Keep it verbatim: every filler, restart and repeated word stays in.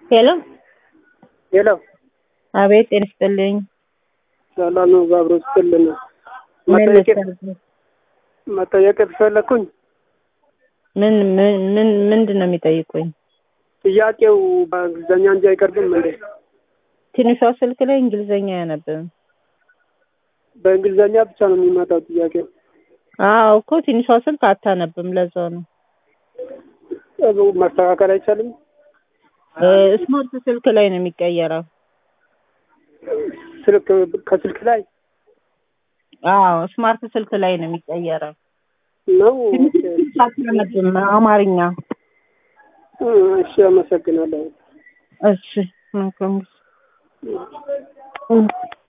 ሄሎ ሄሎ አቤት ጤና ይስጥልኝ። ሰላም ነው ጋብሮ ይስጥልኝ። መጠየቅ መጠየቅ ፈለኩኝ። ምን ምን ምን ምንድነው የሚጠይቁኝ? ጥያቄው በእንግሊዘኛ እንጂ አይቀርብም እንዴ? ትንሿ ስልክ ላይ እንግሊዘኛ አያነብም። በእንግሊዘኛ ብቻ ነው የሚመጣው ጥያቄው። አዎ እኮ ትንሿ ስልክ አታነብም፣ ለዛው ነው። ማስተካከል አይቻልም? ስማርት ስልክ ላይ ነው የሚቀየረው። ስልክ ከስልክ ላይ? አዎ ስማርት ስልክ ላይ ነው የሚቀየረው። ነው አታነብም አማርኛ። እሺ አመሰግናለሁ። እሺ መልካም